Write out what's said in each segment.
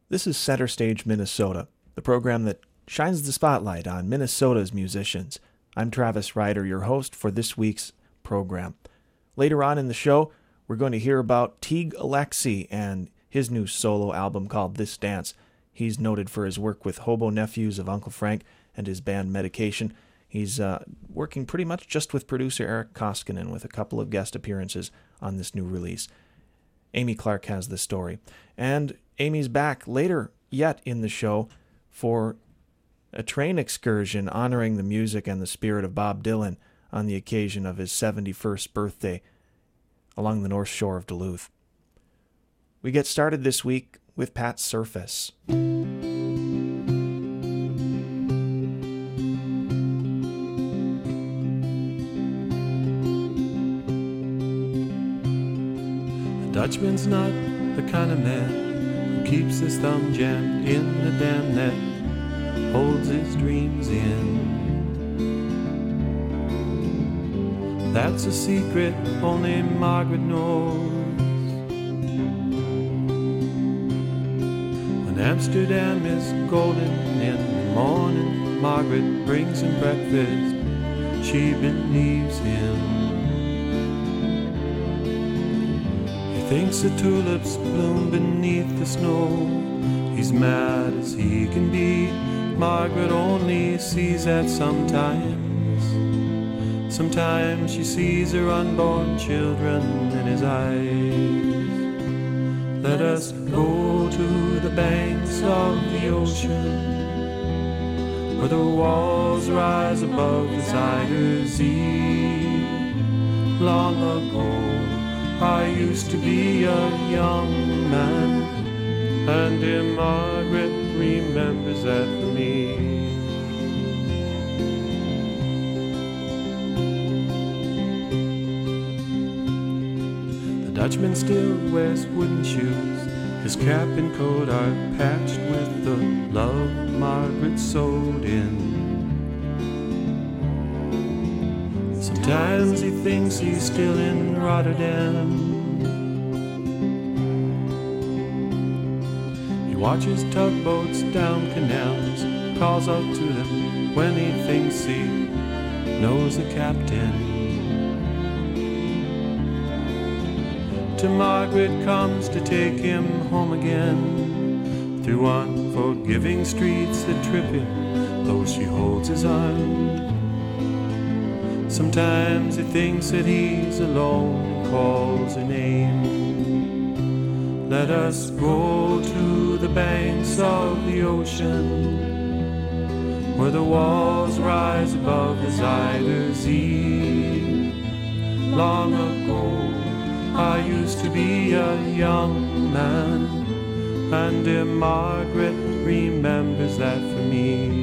This is Center Stage Minnesota, the program that shines the spotlight on Minnesota's musicians. I'm Travis Ryder, your host for this week's program. Later on in the show, we're going to hear about Teague Alexi and his new solo album called This Dance. He's noted for his work with Hobo Nephews of Uncle Frank and his band Medication. He's working pretty much just with producer Eric Koskinen with a couple of guest appearances on this new release. Amy Clark has the story. And Amy's back later yet in the show for a train excursion honoring the music and the spirit of Bob Dylan on the occasion of his 71st birthday along the North Shore of Duluth. We get started this week with Pat Surface. The Dutchman's not the kind of man who keeps his thumb jammed in the damn net, holds his dreams in. That's a secret only Margaret knows. When Amsterdam is golden in the morning, Margaret brings him breakfast, she believes him. Thinks the tulips bloom beneath the snow. He's mad as he can be. Margaret only sees that sometimes. Sometimes she sees her unborn children in his eyes. Let us go to the banks of the ocean, where the walls rise above the Zuyder Zee. Long ago I used to be a young man, and dear Margaret remembers that for me. The Dutchman still wears wooden shoes, his cap and coat are patched with the love Margaret sewed in. Sometimes he thinks he's still in Rotterdam. He watches tugboats down canals, calls out to them when he thinks he knows the captain. Till Margaret comes to take him home again, through unforgiving streets that trip him, though she holds his arm. Sometimes he thinks that he's alone and calls her name. Let us go to the banks of the ocean, where the walls rise above the Zuyder Zee. Long ago I used to be a young man, and dear Margaret remembers that for me.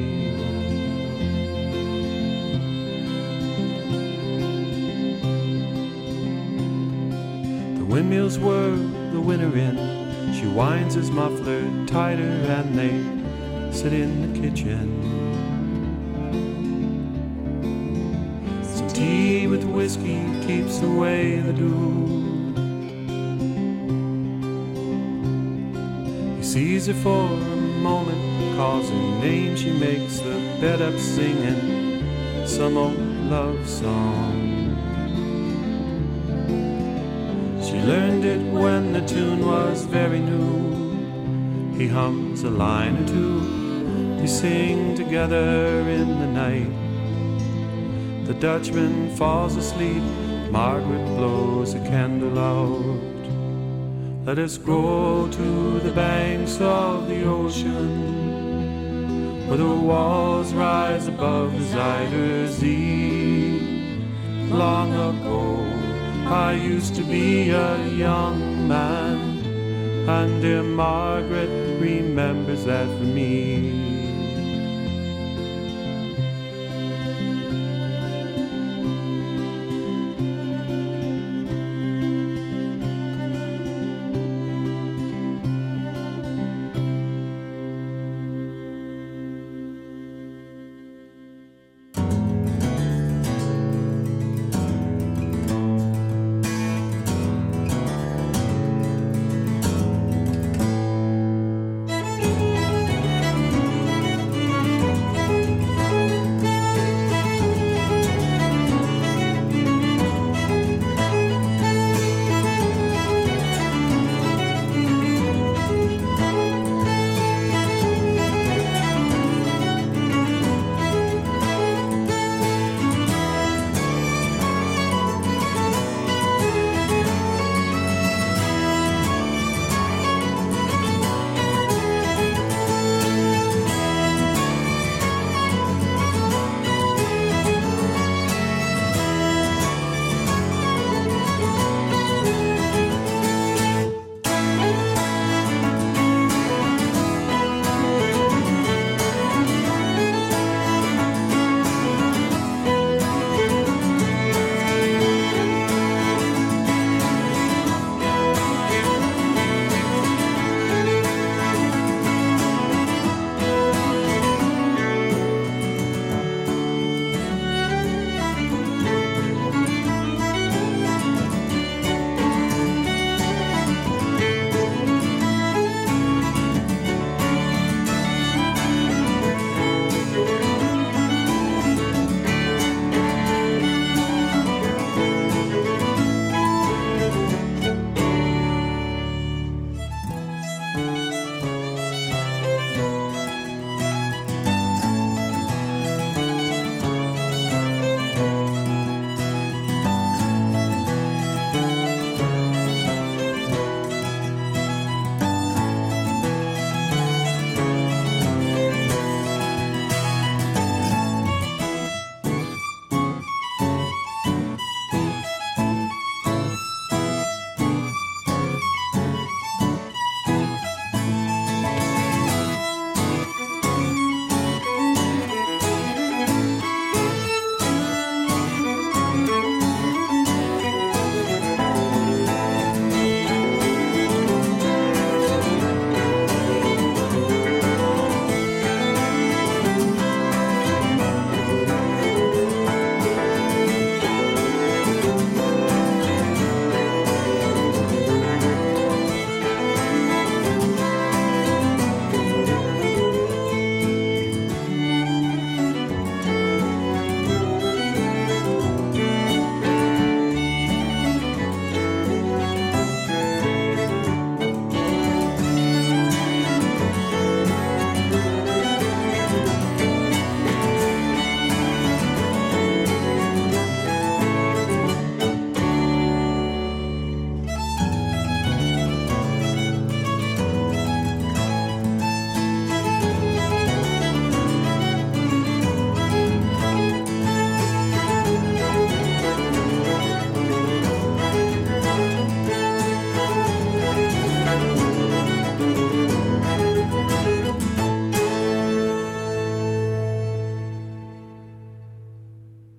Windmills whir the winter in, she winds his muffler tighter and they sit in the kitchen. Some tea with whiskey keeps away the dew. He sees her for a moment, calls her name, she makes the bed up singing some old love song. She learned it when the tune was very new. He hums a line or two, they sing together in the night. The Dutchman falls asleep, Margaret blows a candle out. Let us go to the banks of the ocean, where the walls rise above the Zuyder Zee. Long ago I used to be a young man, and dear Margaret remembers that for me.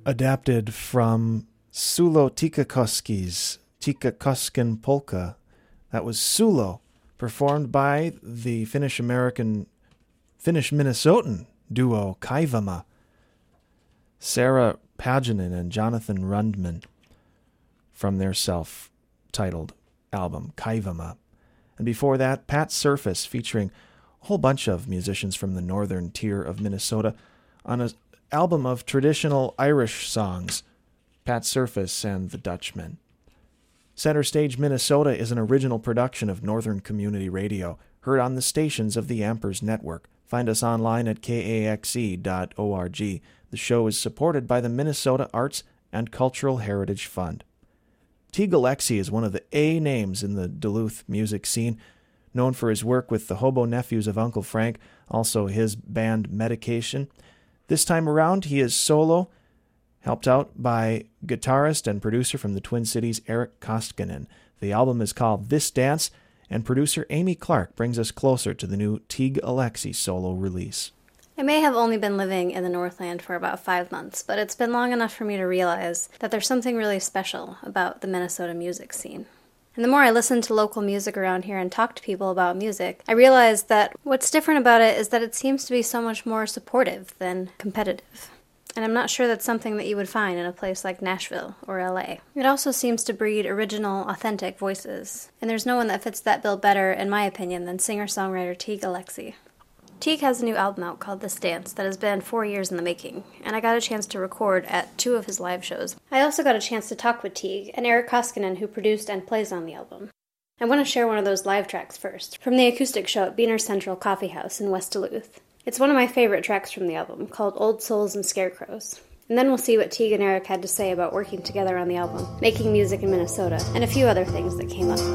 adapted from Sulo Tikakoski's Tikakosken Polka. That was Sulo, performed by the Finnish-Minnesotan duo Kaivama, Sarah Paginen and Jonathan Rundman, from their self-titled album Kaivama. And before that, Pat Surface, featuring a whole bunch of musicians from the northern tier of Minnesota on an album of traditional Irish songs, Pat Surface and the Dutchmen. Center Stage Minnesota is an original production of Northern Community Radio, heard on the stations of the Ampers Network. Find us online at kaxe.org. The show is supported by the Minnesota Arts and Cultural Heritage Fund. Teague Alexi is one of the A names in the Duluth music scene, known for his work with the Hobo Nephews of Uncle Frank, also his band Medication. This time around, he is solo, helped out by guitarist and producer from the Twin Cities, Eric Koskinen. The album is called This Dance, and producer Amy Clark brings us closer to the new Teague Alexi solo release. I may have only been living in the Northland for about 5 months, but it's been long enough for me to realize that there's something really special about the Minnesota music scene. And the more I listen to local music around here and talk to people about music, I realize that what's different about it is that it seems to be so much more supportive than competitive. And I'm not sure that's something that you would find in a place like Nashville or LA. It also seems to breed original, authentic voices, and there's no one that fits that bill better, in my opinion, than singer-songwriter Teague Alexi. Teague has a new album out called This Dance that has been 4 years in the making, and I got a chance to record at 2 of his live shows. I also got a chance to talk with Teague and Eric Koskinen, who produced and plays on the album. I want to share one of those live tracks first, from the acoustic show at Beaner Central Coffee House in West Duluth. It's one of my favorite tracks from the album, called Old Souls and Scarecrows. And then we'll see what Teague and Eric had to say about working together on the album, making music in Minnesota, and a few other things that came up.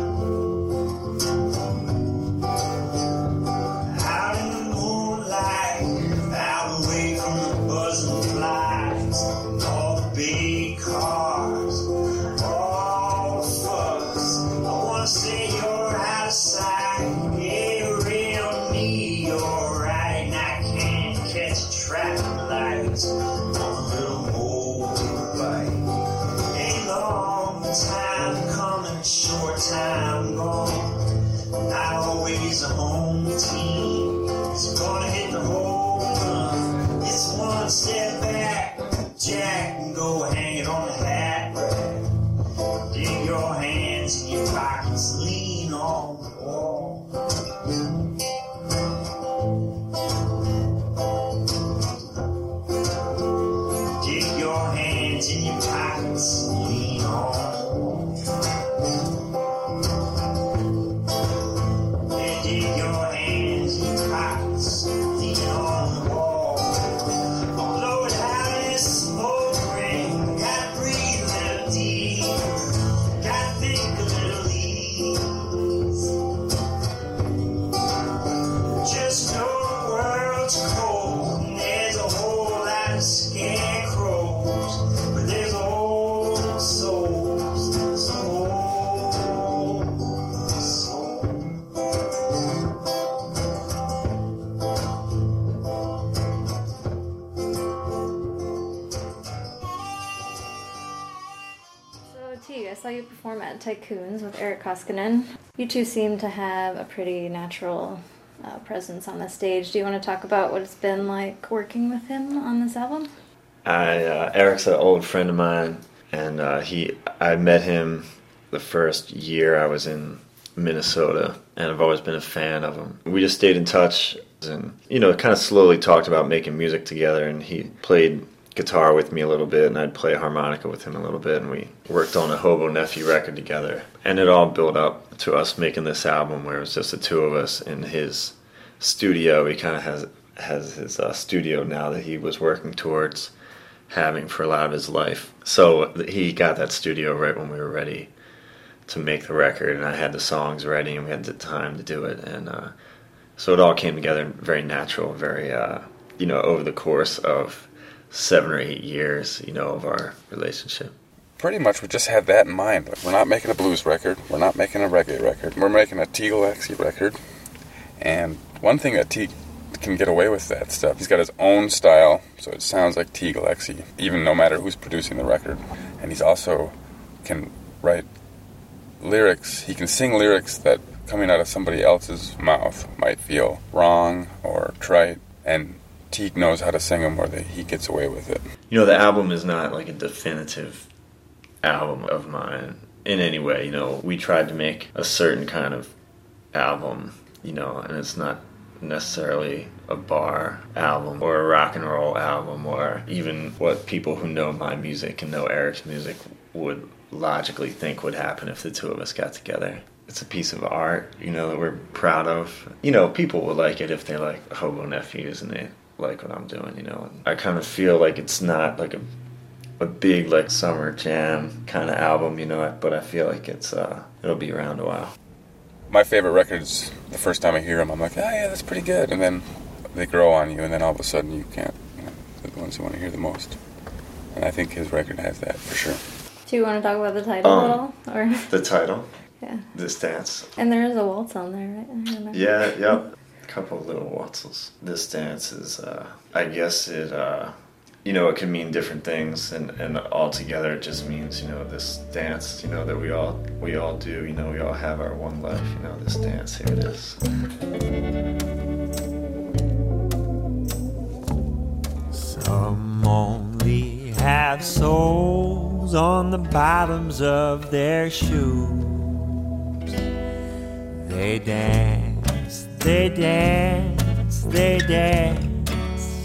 Out in the moonlight, out away from the buzzing flies, all the big cars, all the fuss. I wanna say you're out of sight, yeah, around me, you're right, and I can't catch traffic lights on a little motorbike. Ain't long time coming, short time gone, not always a home team. It's gonna hit the home run. It's one step back, Jack, and go hang it on the hat rack. Dig your hands in your pockets, lean on the wall. Dig your hands in your pockets, lean on the wall. Dig your hands in your pockets, lean on the wall. Oh Lord, how this smoke ring? Gotta breathe a little deep, gotta think a little ease. Just know the world's cold, and there's a whole lot of scarecrows, but there's old souls, some old souls. So, Teague, I saw you perform at Tycoons with Eric Koskinen. You two seem to have a pretty natural presence on the stage. Do you want to talk about what it's been like working with him on this album? Eric's an old friend of mine, and I met him the first year I was in Minnesota, and I've always been a fan of him. We just stayed in touch and, kind of slowly talked about making music together, and he played guitar with me a little bit, and I'd play harmonica with him a little bit, and we worked on a Hobo Nephew record together. And it all built up to us making this album where it was just the two of us in his studio. He kind of has his studio now that he was working towards having for a lot of his life. So he got that studio right when we were ready to make the record, and I had the songs ready, and we had the time to do it. And so it all came together very natural, very, over the course of 7 or 8 years, of our relationship. Pretty much we just had that in mind. We're not making a blues record. We're not making a reggae record. We're making a Teague Alexi record. And one thing that Teague can get away with that stuff. He's got his own style, so it sounds like T. Gillespie, even no matter who's producing the record. And he's also can write lyrics. He can sing lyrics that coming out of somebody else's mouth might feel wrong or trite, and Teague knows how to sing them where he gets away with it. You know, the album is not like a definitive album of mine in any way. You know, we tried to make a certain kind of album, you know, and it's not necessarily a bar album or a rock and roll album or even what people who know my music and know Eric's music would logically think would happen if the two of us got together. It's a piece of art, you know, that we're proud of. You know, people will like it if they like Hobo Nephews and they like what I'm doing, you know. I kind of feel like it's not like a big like summer jam kind of album, you know, but I feel like it'll be around a while. My favorite records, the first time I hear them, I'm like, oh yeah, that's pretty good. And then they grow on you, and then all of a sudden you can't, you know, they're the ones you want to hear the most. And I think his record has that for sure. Do you want to talk about the title at all? Or? The title? Yeah. This Dance. And there is a waltz on there, right? I remember. Yeah, yep. A couple of little waltzes. This Dance is, I guess it, you know, it can mean different things, and altogether it just means, you know, this dance, you know, that we all do, you know, we all have our one life, you know, this dance, here it is. Some only have soles on the bottoms of their shoes. They dance, they dance, they dance.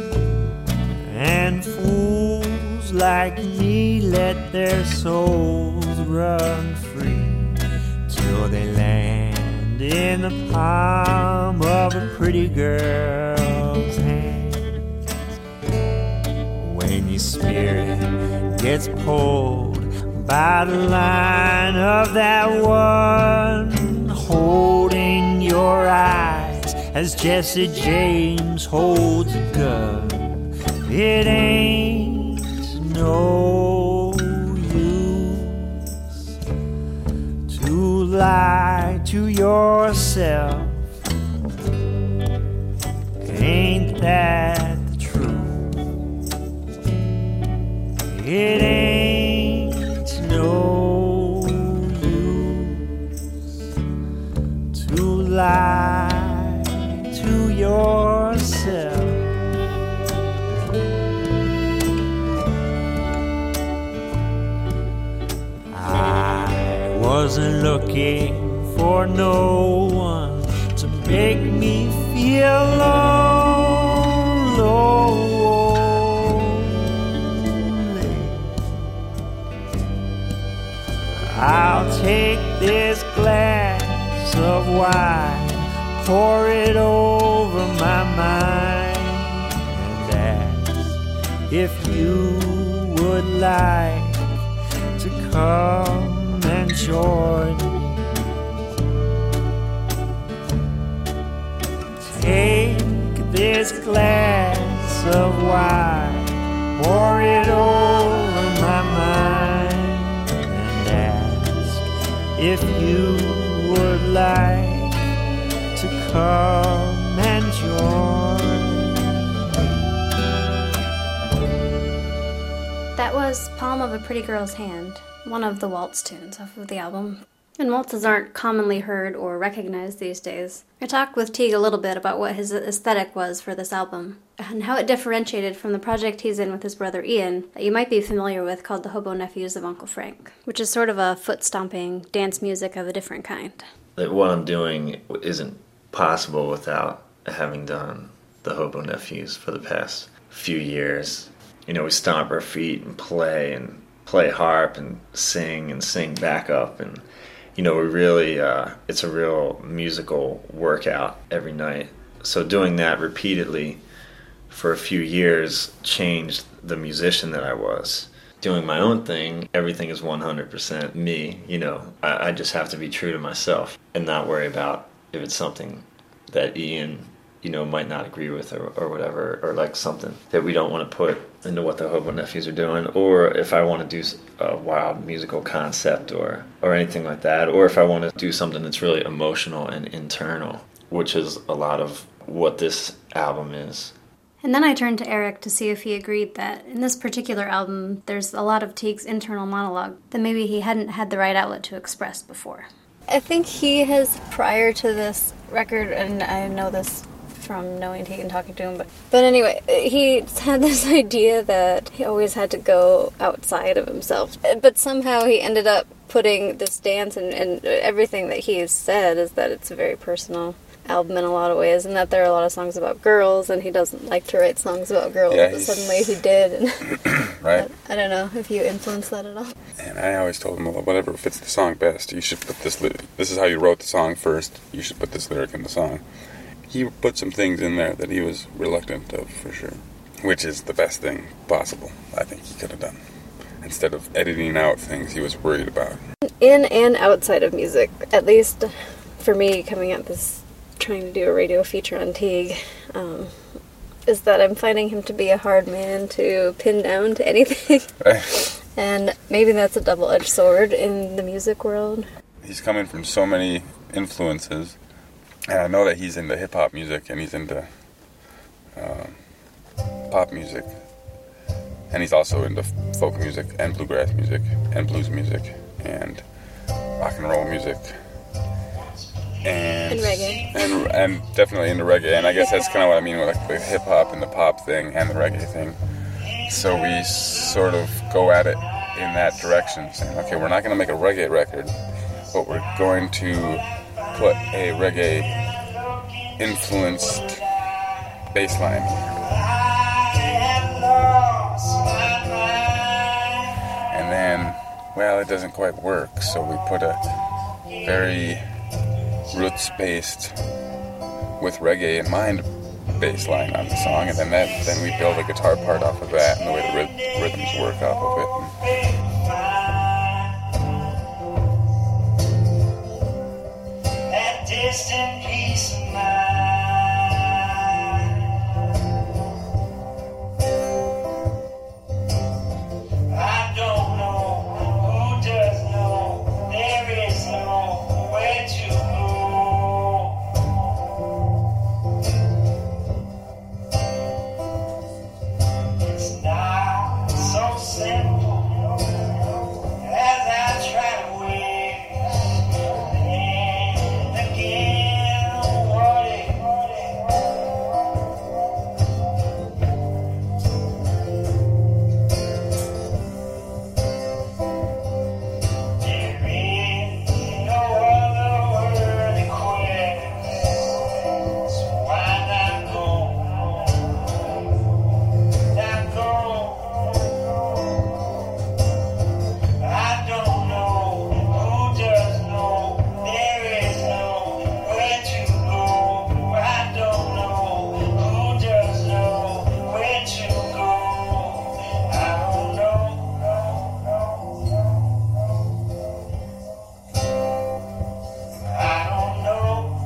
And fools like me let their souls run free till they land in the palm of a pretty girl's hand. When your spirit gets pulled by the line of that one holding your eyes as Jesse James holds a gun, it ain't no use to lie to yourself. Ain't that the truth? It ain't no use to lie to yourself. I wasn't looking for no one to make me feel lonely. I'll take this glass of wine, pour it over my mind, and ask if you would like to come and join me. Take this glass of wine, pour it over my mind, and ask if you would like to come and join me. That was Palm of a Pretty Girl's Hand, one of the waltz tunes off of the album. And waltzes aren't commonly heard or recognized these days. I talked with Teague a little bit about what his aesthetic was for this album, and how it differentiated from the project he's in with his brother Ian, that you might be familiar with, called the Hobo Nephews of Uncle Frank, which is sort of a foot-stomping dance music of a different kind. That what I'm doing isn't possible without having done the Hobo Nephews for the past few years. You know, we stomp our feet and play harp and sing back up, and you know, we really, it's a real musical workout every night. So doing that repeatedly for a few years changed the musician that I was. Doing my own thing, everything is 100% me, you know. I just have to be true to myself and not worry about if it's something that Ian, you know, might not agree with or whatever, or like something that we don't want to put into what the Hobo Nephews are doing, or if I want to do a wild musical concept or anything like that, or if I want to do something that's really emotional and internal, which is a lot of what this album is. And then I turned to Eric to see if he agreed that in this particular album, there's a lot of Teague's internal monologue that maybe he hadn't had the right outlet to express before. I think he has, prior to this record, and I know this from knowing Teague and talking to him, but anyway, he had this idea that he always had to go outside of himself. But somehow he ended up putting this dance and everything that he has said is that it's a very personal album in a lot of ways, and that there are a lot of songs about girls, and he doesn't like to write songs about girls, but suddenly he did. And right. I don't know if you influenced that at all. And I always told him, well, whatever fits the song best, you should put this this is how you wrote the song first, you should put this lyric in the song. He put some things in there that he was reluctant of, for sure, which is the best thing possible I think he could have done, instead of editing out things he was worried about. In and outside of music, at least for me, coming at this, trying to do a radio feature on Teague, is that I'm finding him to be a hard man to pin down to anything. Right. And maybe that's a double-edged sword in the music world. He's coming from so many influences, and I know that he's into hip-hop music, and he's into pop music, and he's also into folk music, and bluegrass music, and blues music, and rock and roll music. And reggae. And definitely into reggae. And I guess that's kind of what I mean with like the hip-hop and the pop thing and the reggae thing. So we sort of go at it in that direction, saying, okay, we're not going to make a reggae record, but we're going to put a reggae-influenced bass line. And then, well, it doesn't quite work, so we put a very roots-based, with reggae in mind, bass line on the song, and then we build a guitar part off of that, and the way the rhythms work off of it. That distant peace of mind. I don't know who does know. There is no way to go. It's not so simple as I try to wait. And again, what if? There is no other word to quit. So why not go? Not go. I don't know who does know. There is nowhere to go. I don't know who does know where to go. I don't know. I don't know.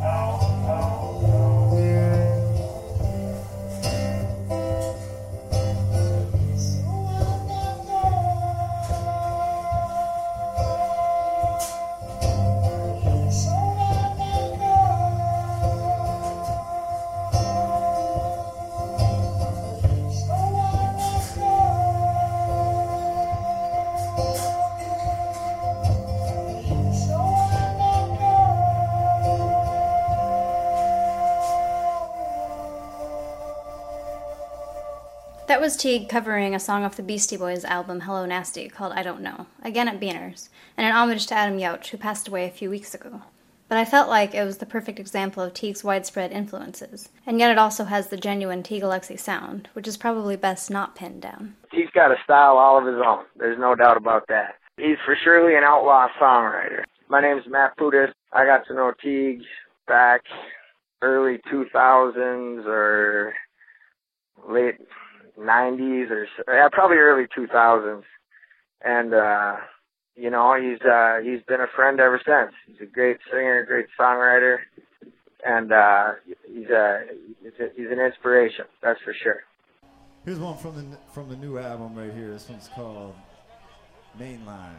That was Teague covering a song off the Beastie Boys album Hello Nasty called I Don't Know, again at Beaner's, and an homage to Adam Yauch, who passed away a few weeks ago. But I felt like it was the perfect example of Teague's widespread influences, and yet it also has the genuine Teague Alexi sound, which is probably best not pinned down. He's got a style all of his own. There's no doubt about that. He's for surely an outlaw songwriter. My name's Matt Putis. I got to know Teague back early 2000s or late 90s or probably early 2000s. And, you know, he's been a friend ever since. He's a great singer, great songwriter, and he's an inspiration, that's for sure. Here's one from the new album right here. This one's called Mainline.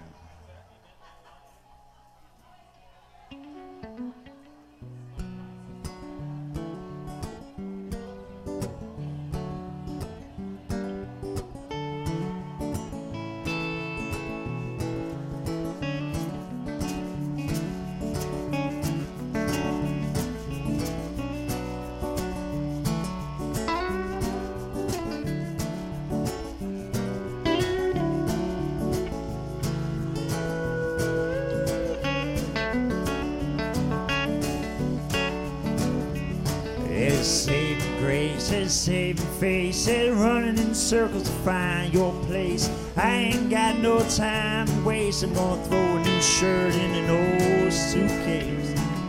Saving graces, saving faces, running in circles to find your place. I ain't got no time to waste. I'm gonna throw a new shirt in an old suitcase.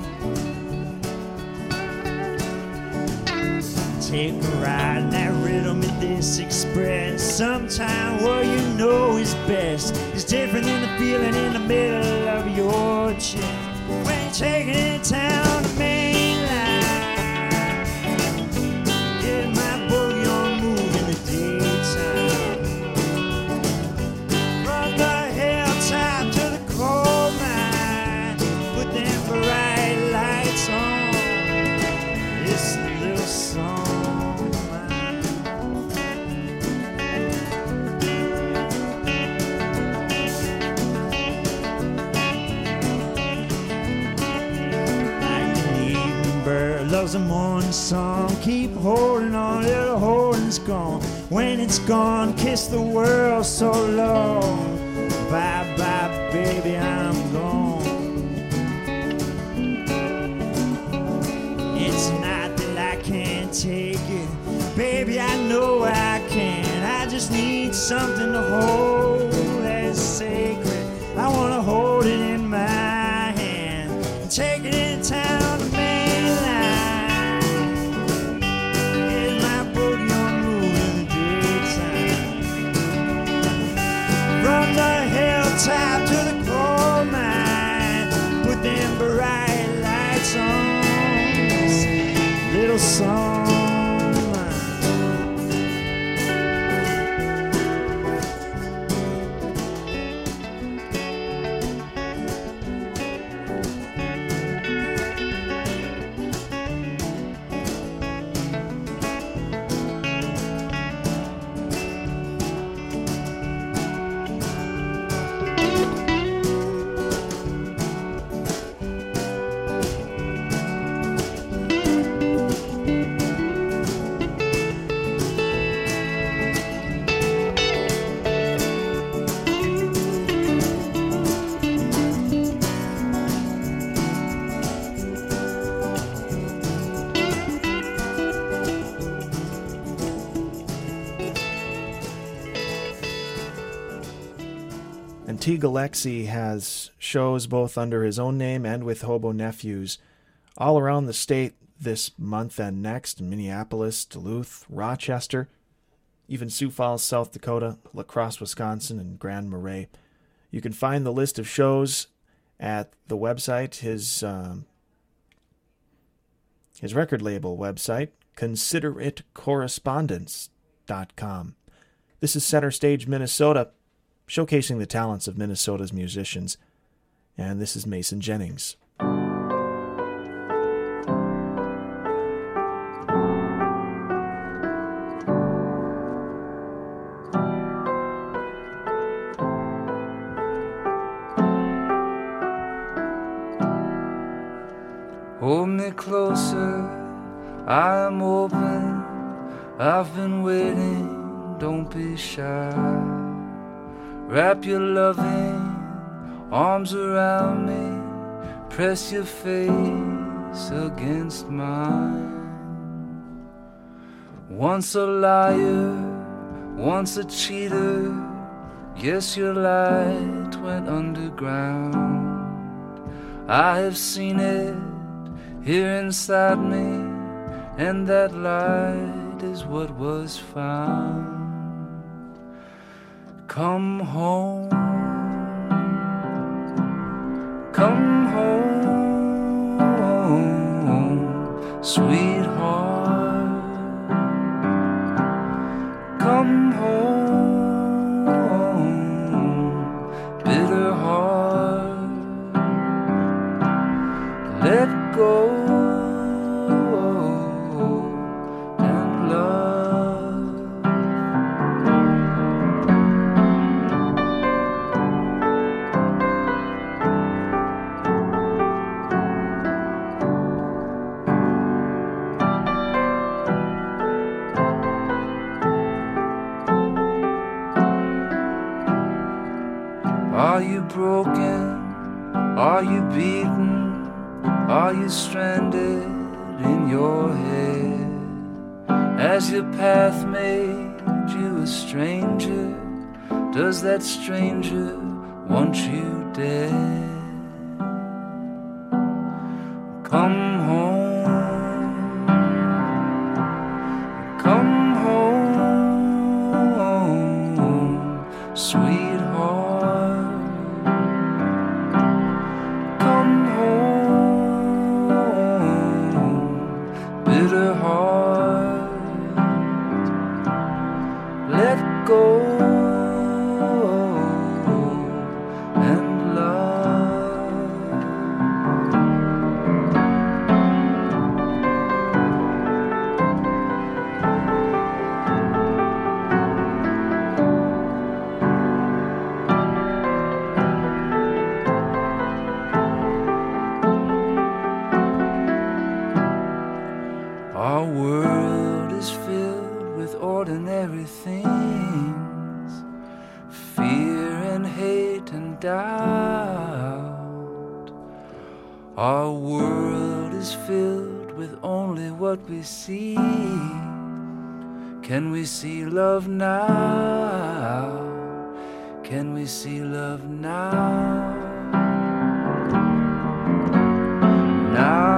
Take a ride in that rhythm in this express. Sometime what you know is best is different than the feeling in the middle of your chest. When you're taking it down the main line, get my boogie on move in the daytime. From the hilltop to the coal mine, put them bright lights on. This little song. Loves a morning song. Keep holding on till the holding's gone. When it's gone, kiss the world so long. Bye bye, baby, I'm gone. It's not that I can't take it, baby, I know I can. I just need something to hold that's sacred. I wanna hold it in my hand and take it in town. From the hilltop to the coal mine, put them bright lights on. This little song. Teague Alexi has shows both under his own name and with Hobo Nephews all around the state this month and next in Minneapolis, Duluth, Rochester, even Sioux Falls, South Dakota, La Crosse, Wisconsin, and Grand Marais. You can find the list of shows at the website, his record label website, consideritcorrespondence.com. This is Center Stage, Minnesota, showcasing the talents of Minnesota's musicians. And this is Mason Jennings. Hold me closer, I'm open, I've been waiting, don't be shy. Wrap your loving arms around me, press your face against mine. Once a liar, once a cheater, yes, your light went underground. I have seen it here inside me, and that light is what was found. Come home, come home, sweetheart. Come home, bitter heart. Let go and love. Are you broken? Are you beaten? Are you stranded in your head? Has your path made you a stranger? Does that stranger want you dead? Come home, come home, sweetheart. Come home, bitter heart. Let go and love. Our world is filled with ordinary things, fear and hate and doubt. Our world is filled with only what we see. Can we see love now? Can we see love now? Now.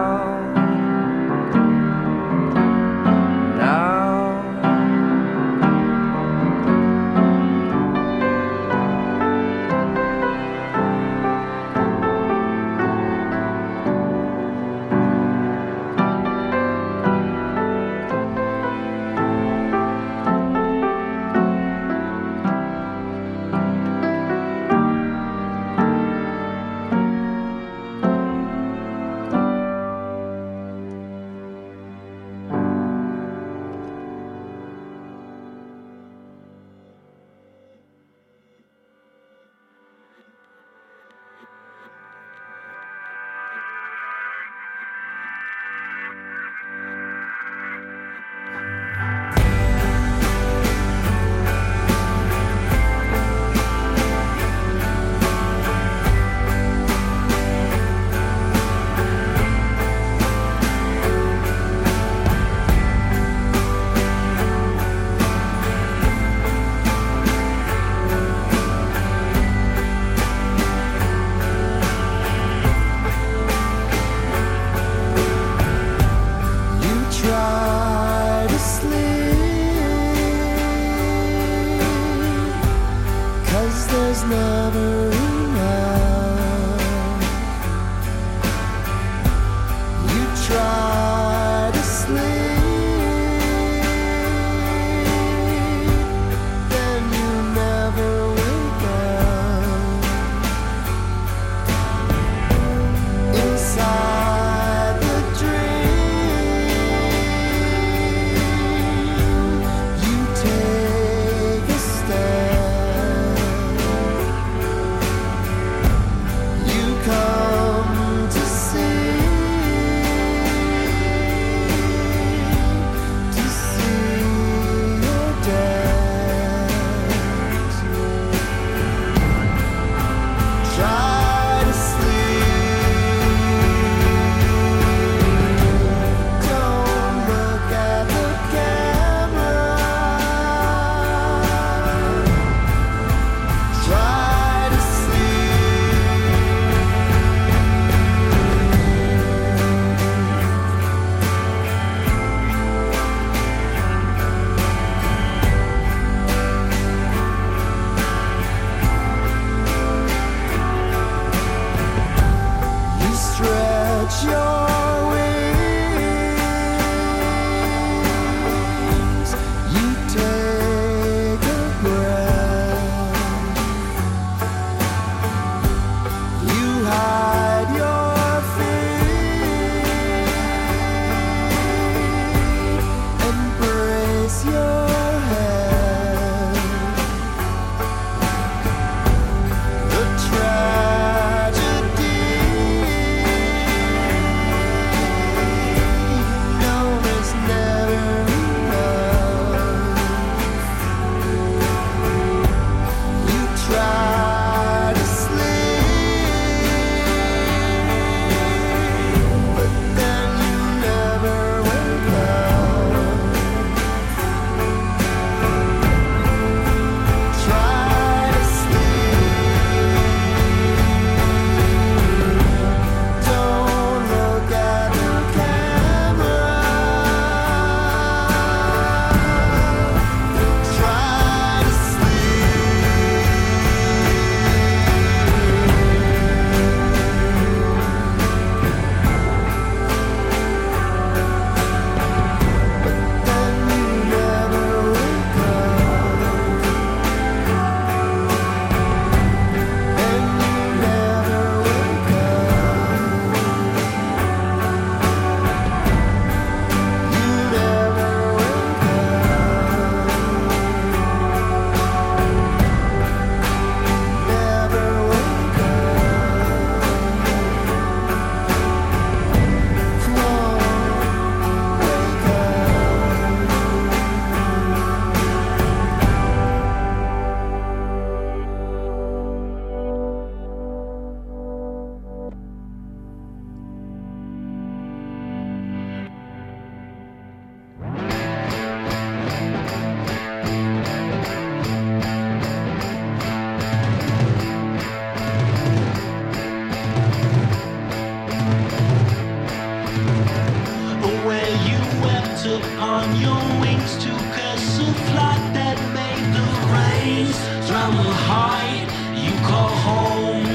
upon your wings, took us a flight that made the rains drown the height you call home.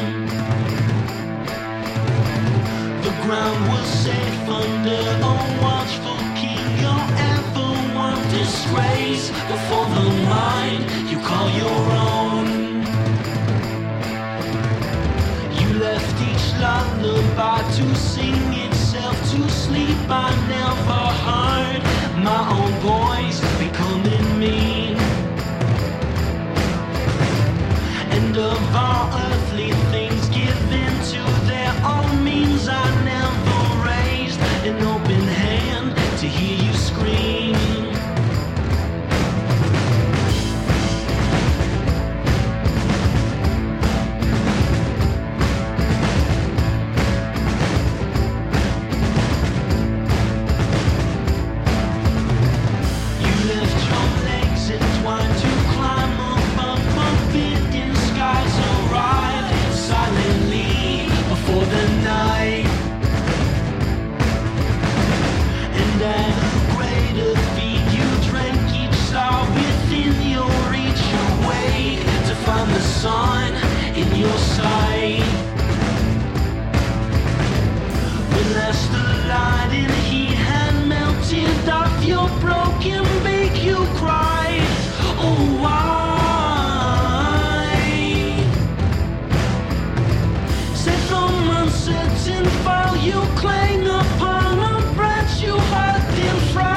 The ground was safe under a watchful king. Your ever one disgrace before the mind you call your own. You left each lullaby to sing itself to sleep. I never heard my own voice becoming mean. And of our earthly things given to their own means, I never raised an open hand to hear you scream. Sun in your sight. When last the light in he had melted off your broken beak, you cried, oh why? Said from uncertain fall you cling upon a branch you heard them fry.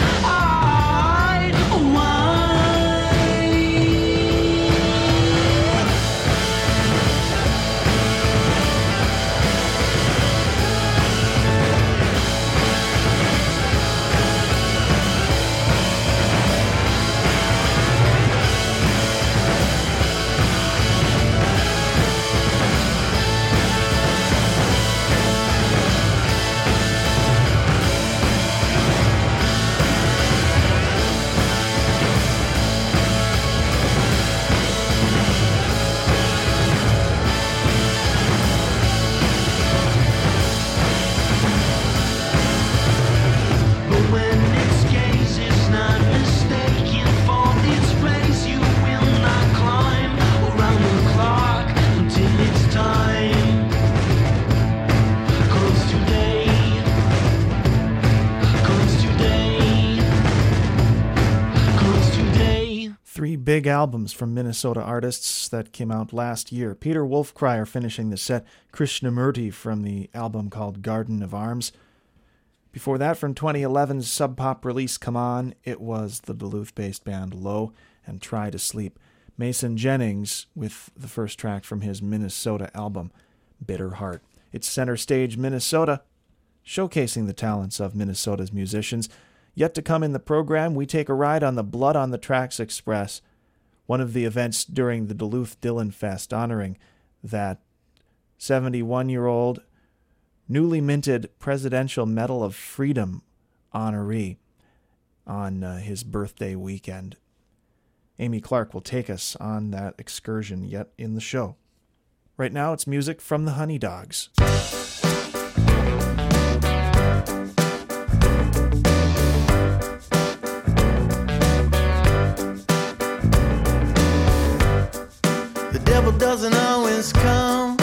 Big albums from Minnesota artists that came out last year. Peter Wolfkrier finishing the set, Krishnamurti from the album called Garden of Arms. Before that, from 2011's Sub Pop release Come On, it was the Duluth-based band Low and Try to Sleep. Mason Jennings with the first track from his Minnesota album, Bitter Heart. It's Center Stage Minnesota, showcasing the talents of Minnesota's musicians. Yet to come in the program, we take a ride on the Blood on the Tracks Express, one of the events during the Duluth Dylan Fest, honoring that 71-year-old, newly minted Presidential Medal of Freedom honoree on his birthday weekend. Amy Clark will take us on that excursion yet in the show. Right now, it's music from the Honey Dogs. Doesn't always come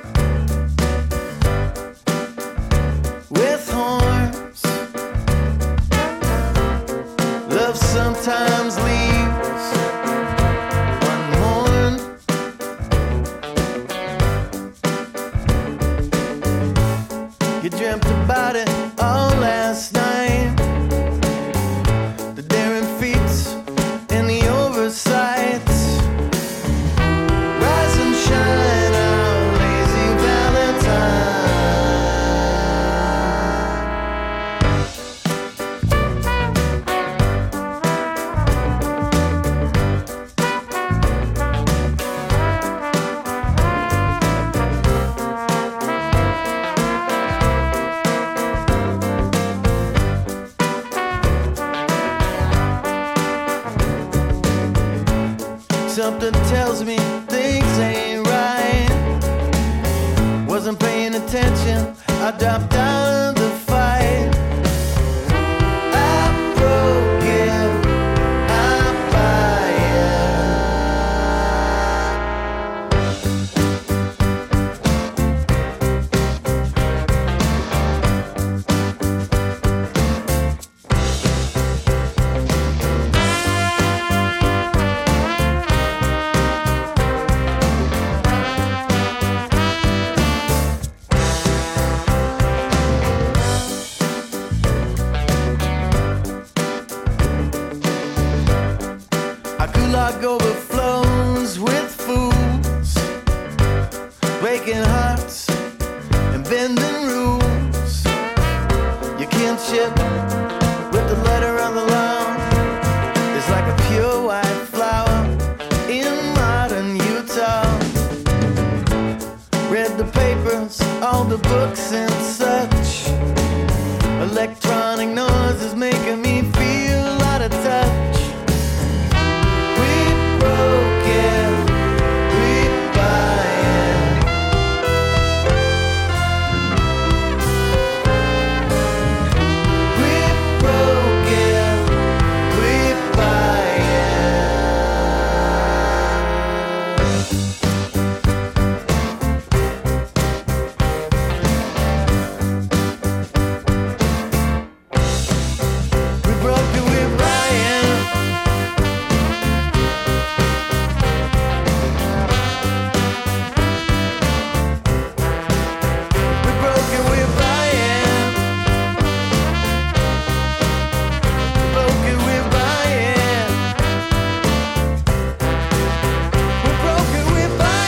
with horns. Love sometimes leaves unmourned. You dreamt about it all last night, the daring feats and the oversights. Shine our lazy Something tells me things ain't right. Wasn't paying attention, I dropped out of the fight. I fog overflows with fools, breaking hearts and bending rules. Your kinship with the letter on the lawn is like a pure white flower in modern Utah. Read the papers, all the books and such. Electronic noise is making me feel out of touch. We broke it, we buy it. We broke it, we buy We broke it, we buy it. We broke it, we buy it. We broke it, we buy it. We broke it, we buy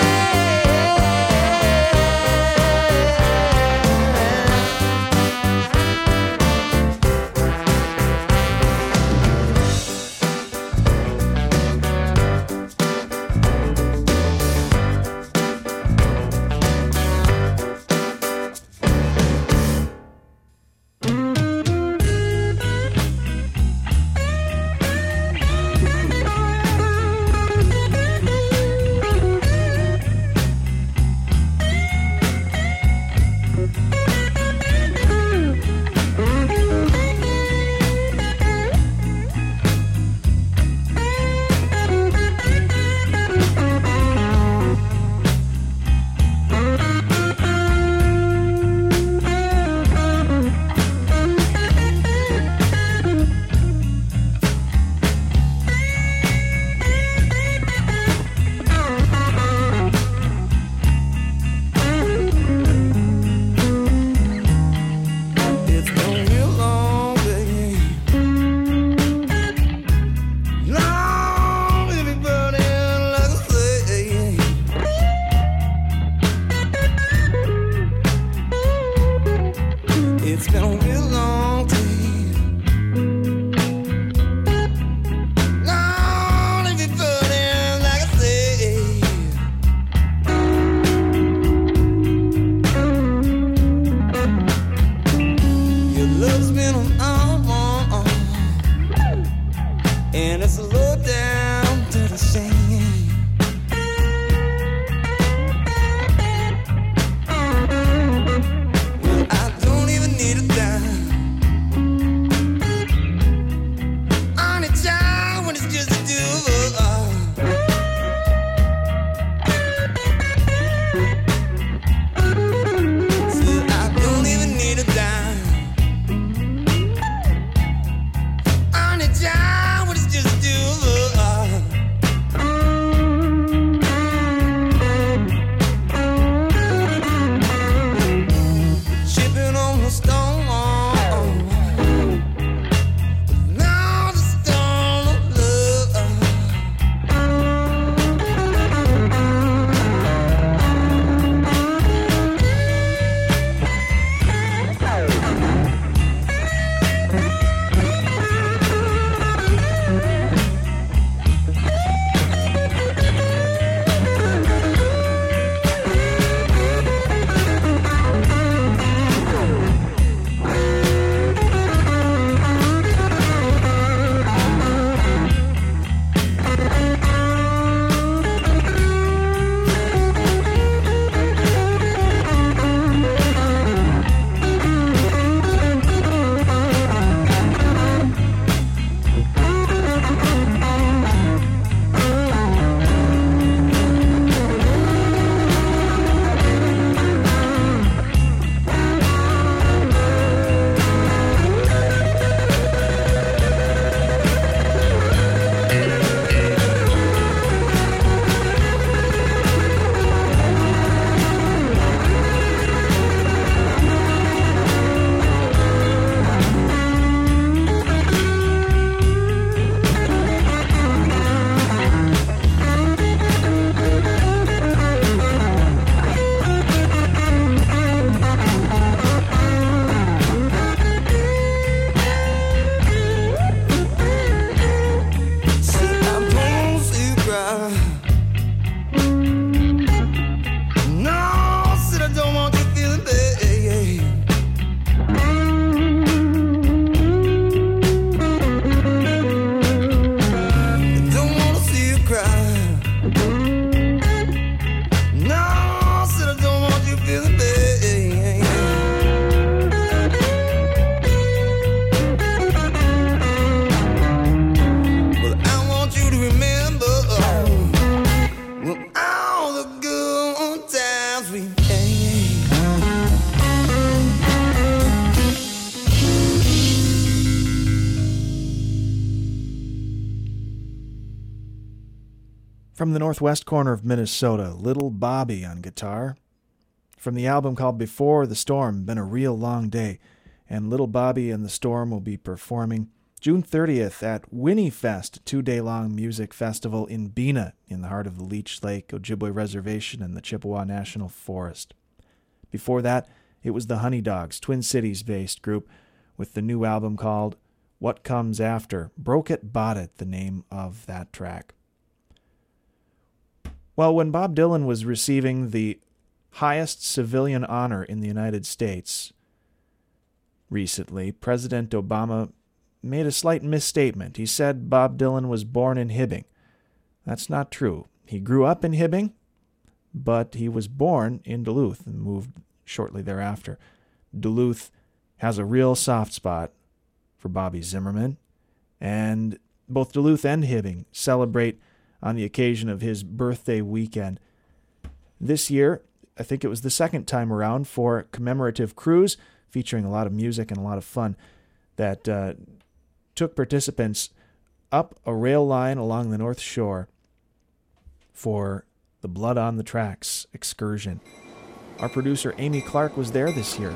It's gonna be a long day. Long if you burn in like a flame. It's gonna be a long day. Long if you burn in like a flame. Your love's been on, and it's low down to the same. Well, I don't even need a dime. I need time when it's just a do. Said I don't even need a dime. I need time when it's just a do. From the northwest corner of Minnesota, Little Bobby on guitar. From the album called Before the Storm, Been a Real Long Day. And Little Bobby and the Storm will be performing June 30th at Winnie Fest, a 2-day-long music festival in Bena, in the heart of the Leech Lake Ojibwe Reservation and the Chippewa National Forest. Before that, it was the Honey Dogs, Twin Cities-based group, with the new album called What Comes After. Broke It, Bought It, the name of that track. Well, when Bob Dylan was receiving the highest civilian honor in the United States recently, President Obama made a slight misstatement. He said Bob Dylan was born in Hibbing. That's not true. He grew up in Hibbing, but he was born in Duluth and moved shortly thereafter. Duluth has a real soft spot for Bobby Zimmerman, and both Duluth and Hibbing celebrate on the occasion of his birthday weekend. This year, I think it was the second time around for a commemorative cruise featuring a lot of music and a lot of fun that took participants up a rail line along the North Shore for the Blood on the Tracks excursion. Our producer Amy Clark was there this year.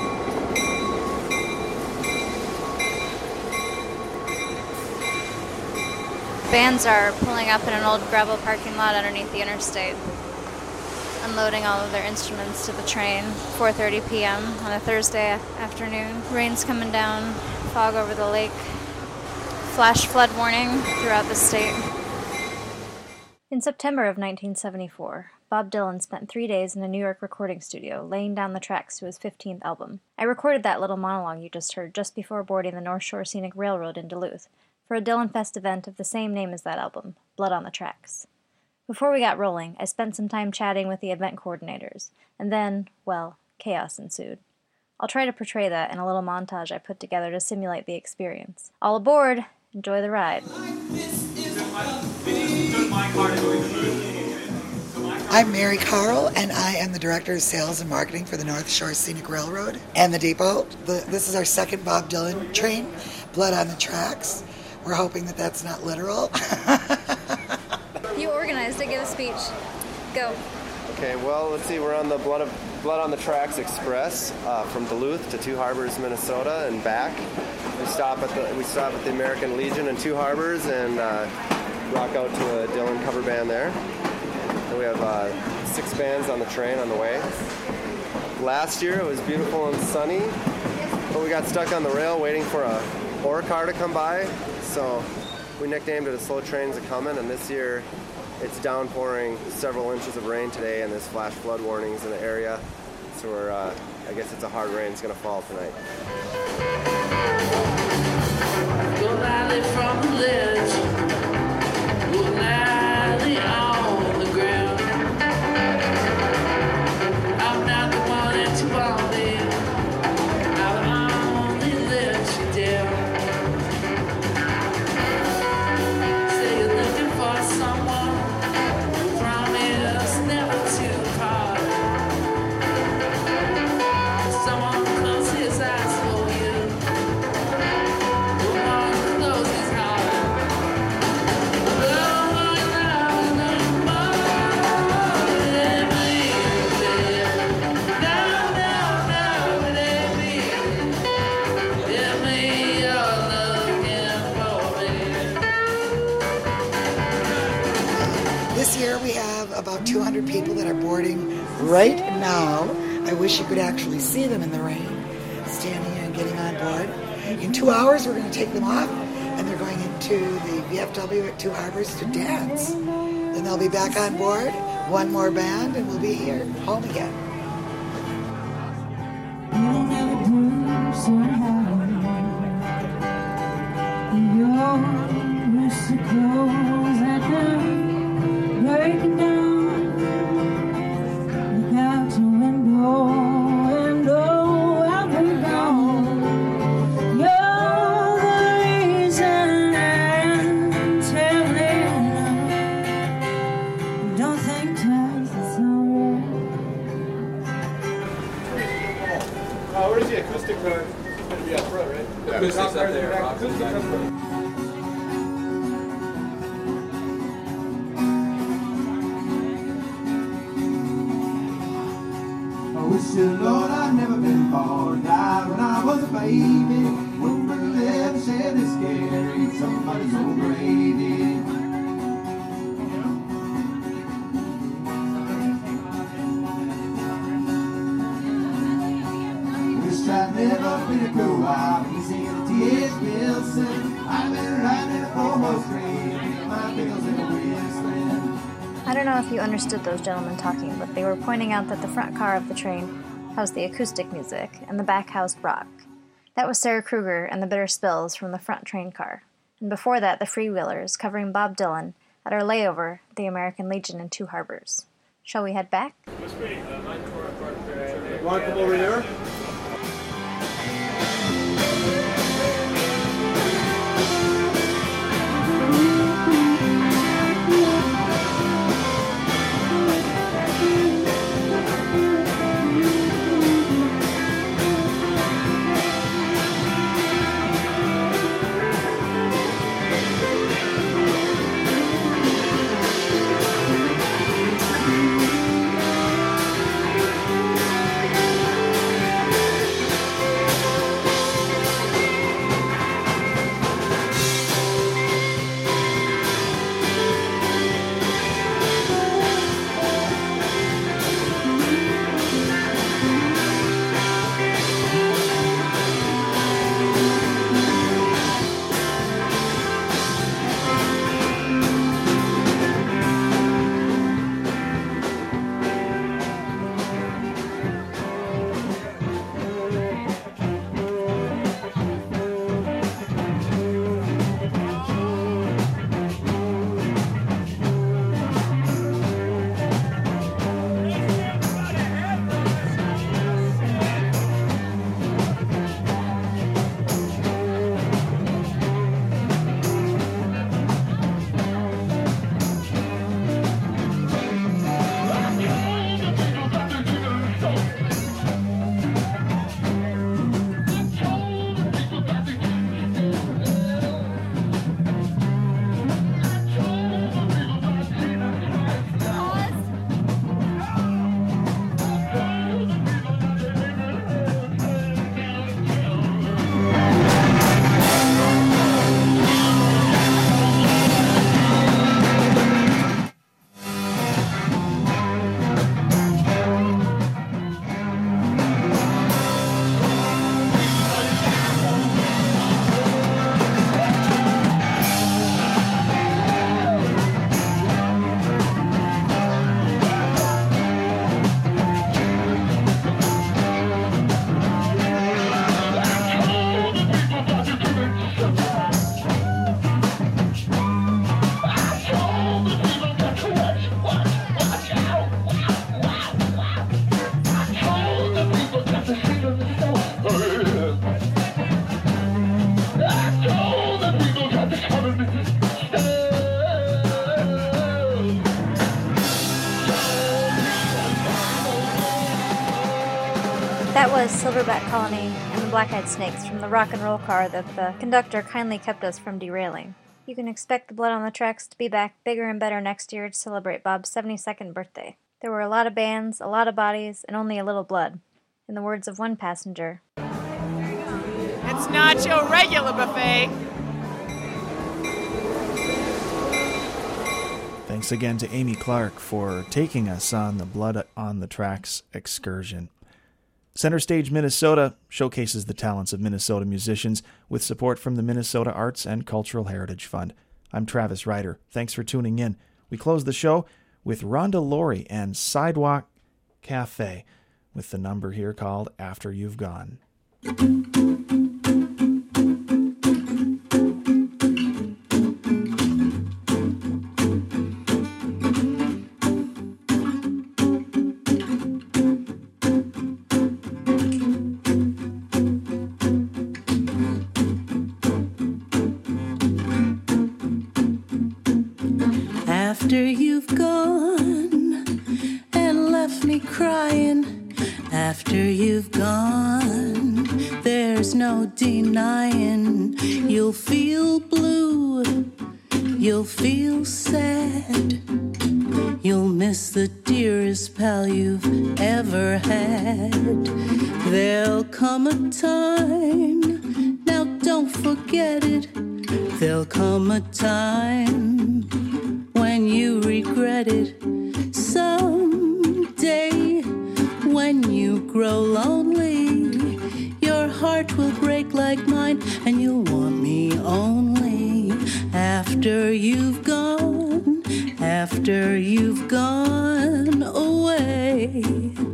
Bands are pulling up in an old gravel parking lot underneath the interstate, unloading all of their instruments to the train. 4:30 p.m. on a Thursday afternoon. Rain's coming down, fog over the lake, flash flood warning throughout the state. In September of 1974, Bob Dylan spent 3 days in a New York recording studio laying down the tracks to his 15th album. I recorded that little monologue you just heard just before boarding the North Shore Scenic Railroad in Duluth for a Dylan Fest event of the same name as that album, Blood on the Tracks. Before we got rolling, I spent some time chatting with the event coordinators, and then, well, chaos ensued. I'll try to portray that in a little montage I put together to simulate the experience. All aboard! Enjoy the ride. I'm Mary Carl, and I am the Director of Sales and Marketing for the North Shore Scenic Railroad and the Depot. This is our second Bob Dylan train, Blood on the Tracks. We're hoping that that's not literal. You organized it. Give a speech. Go. Okay, well, let's see. We're on the Blood on the Tracks Express from Duluth to Two Harbors, Minnesota, and back. We stop at the American Legion in Two Harbors and rock out to a Dylan cover band there. And we have 6 bands on the train on the way. Last year it was beautiful and sunny, but we got stuck on the rail waiting for a ore car to come by, so we nicknamed it a Slow Trains A-Comin', and this year it's downpouring several inches of rain today, and there's flash flood warnings in the area, so I guess it's a hard rain that's going to fall tonight. Go lightly from the ledge, go lightly on the ground. I'm not the one that you wanted, I'll only let you down. Say you're looking for someone who promised never to part. Someone who closes his eyes for you, who won't close his heart. This year we have about 200 people that are boarding right now. I wish you could actually see them in the rain, standing and getting on board. In 2 hours we're going to take them off, and they're going into the VFW at Two Harbors to dance. Then they'll be back on board, one more band, and we'll be here, home again. You'll never do so hard. Your rooster crows at night, breaking down. Look out your window, and oh, I've been gone. You're the reason I'm telling. Don't think twice, it's alright. Where's the acoustic going to be up front, right? Yeah, acoustic's up there. Acoustic up front. still, Lord, I've never been born. Died when I was a baby. Wouldn't live, said it's scary. Somebody's old gravy. Wish I'd never been a co-op. He's singing T.H. Wilson. I've been riding in a four-horse train. My bills in a wasteland. I don't know if you understood those gentlemen talking, but they were pointing out that the front car of the train housed the acoustic music, and the back housed rock. That was Sarah Kruger and the Bitter Spills from the front train car. And before that, the Freewheelers, covering Bob Dylan, at our layover at the American Legion in Two Harbors. Shall we head back? Want to come over there? That was Silverback Colony and the Black-Eyed Snakes from the rock and roll car that the conductor kindly kept us from derailing. You can expect the Blood on the Tracks to be back bigger and better next year to celebrate Bob's 72nd birthday. There were a lot of bands, a lot of bodies, and only a little blood. In the words of one passenger, "It's not your regular buffet." Thanks again to Amy Clark for taking us on the Blood on the Tracks excursion. Center Stage Minnesota showcases the talents of Minnesota musicians with support from the Minnesota Arts and Cultural Heritage Fund. I'm Travis Ryder. Thanks for tuning in. We close the show with Rhonda Laurie and Sidewalk Cafe with the number here called After You've Gone. After you've gone and left me crying, after you've gone, there's no denying you'll feel blue, you'll feel sad, You'll miss the dearest pal you've ever had. There'll come a time, now don't forget it. There'll come a time when you regret it. Someday, when you grow lonely, your heart will break like mine, and you'll want me only after you've gone, after you've gone away.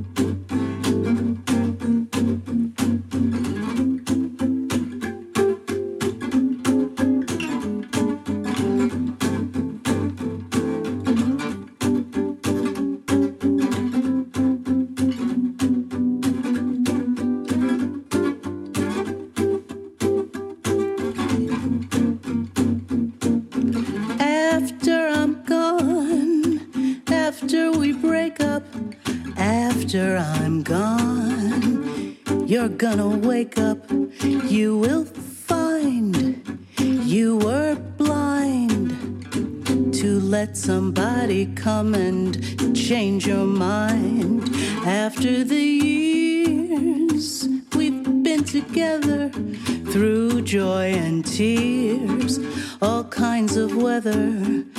After I'm gone, you're gonna wake up. You will find you were blind to let somebody come and change your mind. After the years we've been together, through joy and tears, all kinds of weather,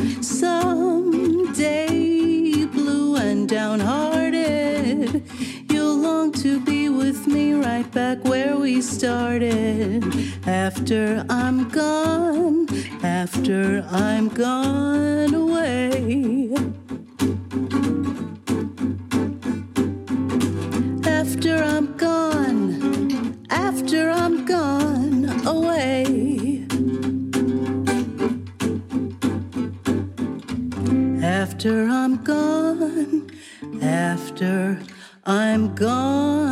someday blue and downhearted, you'll long to be with me right back where we started. After I'm gone, after I'm gone away. After I'm gone, after I'm gone away. After I'm gone, after I'm gone